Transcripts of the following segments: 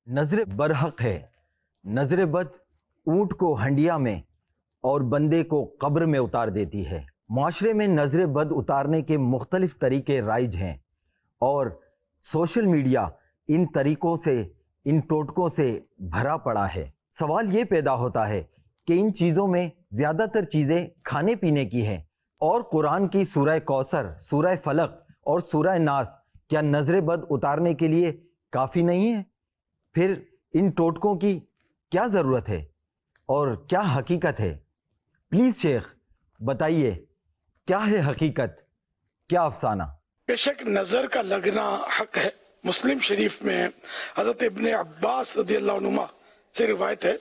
نظر برحق ہے، نظر بد اونٹ کو ہنڈیا میں اور بندے کو قبر میں اتار دیتی ہے۔ معاشرے میں نظر بد اتارنے کے مختلف طریقے رائج ہیں اور سوشل میڈیا ان طریقوں سے، ان ٹوٹکوں سے بھرا پڑا ہے۔ سوال یہ پیدا ہوتا ہے کہ ان چیزوں میں زیادہ تر چیزیں کھانے پینے کی ہیں، اور قرآن کی سورہ کوثر، سورہ فلق اور سورہ ناس کیا نظر بد اتارنے کے لیے کافی نہیں ہے؟ پھر ان ٹوٹکوں کی کیا ضرورت ہے اور کیا حقیقت ہے؟ پلیز شیخ بتائیے، کیا ہے حقیقت، کیا افسانہ؟ بے شک نظر کا لگنا حق ہے۔ مسلم شریف میں حضرت ابن عباس رضی اللہ عنہما سے روایت ہے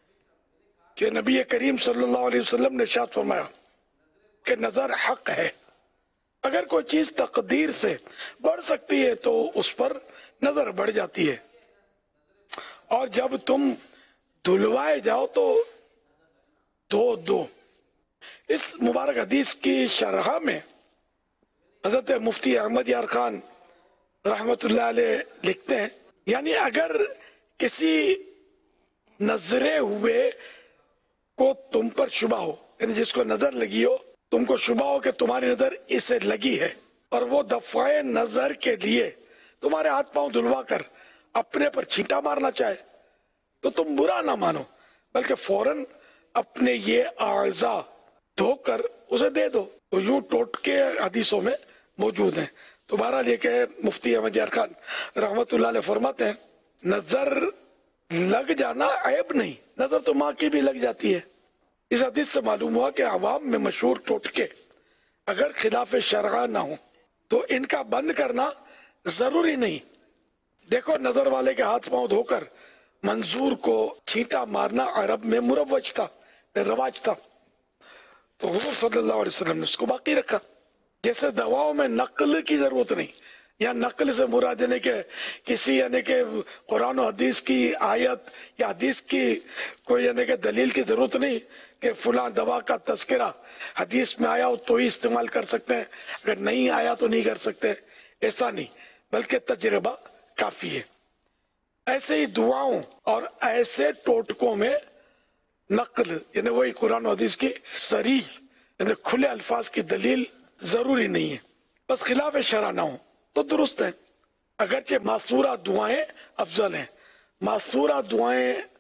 کہ نبی کریم صلی اللہ علیہ وسلم نے ارشاد فرمایا کہ نظر حق ہے۔ اگر کوئی چیز تقدیر سے بڑھ سکتی ہے تو اس پر نظر بڑھ جاتی ہے، اور جب تم دھلوائے جاؤ تو دو۔ اس مبارک حدیث کی شرح میں حضرت مفتی احمد یار خان رحمت اللہ علیہ لکھتے ہیں، یعنی اگر کسی نظرے ہوئے کو تم پر شبہ ہو، یعنی جس کو نظر لگی ہو، تم کو شبہ ہو کہ تمہاری نظر اسے لگی ہے، اور وہ دفع نظر کے لیے تمہارے ہاتھ پاؤں دھلوا کر اپنے پر چھینٹا مارنا چاہے تو تم برا نہ مانو، بلکہ فوراً اپنے یہ اعضاء دھو کر اسے دے دو۔ تو یوں ٹوٹکے حدیثوں میں موجود ہیں۔ تو بہرحال یہ کہ مفتی احمد یار خان رحمت اللہ علیہ فرماتے ہیں نظر لگ جانا عیب نہیں، نظر تو ماں کی بھی لگ جاتی ہے۔ اس حدیث سے معلوم ہوا کہ عوام میں مشہور ٹوٹکے اگر خلاف شرع نہ ہوں تو ان کا بند کرنا ضروری نہیں۔ دیکھو نظر والے کے ہاتھ پاؤں دھو کر منظور کو چھینٹا مارنا عرب میں مروج تھا، رواج تھا، تو حضور صلی اللہ علیہ وسلم نے اس کو باقی رکھا۔ جیسے دواؤں میں نقل کی ضرورت نہیں، یا نقل سے مراد یعنی کہ کسی یعنی کہ قرآن و حدیث کی آیت یا حدیث کی کوئی یعنی کہ دلیل کی ضرورت نہیں کہ فلاں دوا کا تذکرہ حدیث میں آیا ہو تو ہی استعمال کر سکتے ہیں، اگر نہیں آیا تو نہیں کر سکتے، ایسا نہیں، بلکہ تجربہ کافی ہے۔ ایسے ہی دعاؤں اور ایسے ٹوٹکوں میں نقل یعنی وہی قرآن و حدیث کی صریح یعنی کھلے الفاظ کی دلیل ضروری نہیں ہے، بس خلاف شرع نہ ہو تو درست ہے۔ اگرچہ معصورہ دعائیں افضل ہیں، معصورہ دعائیں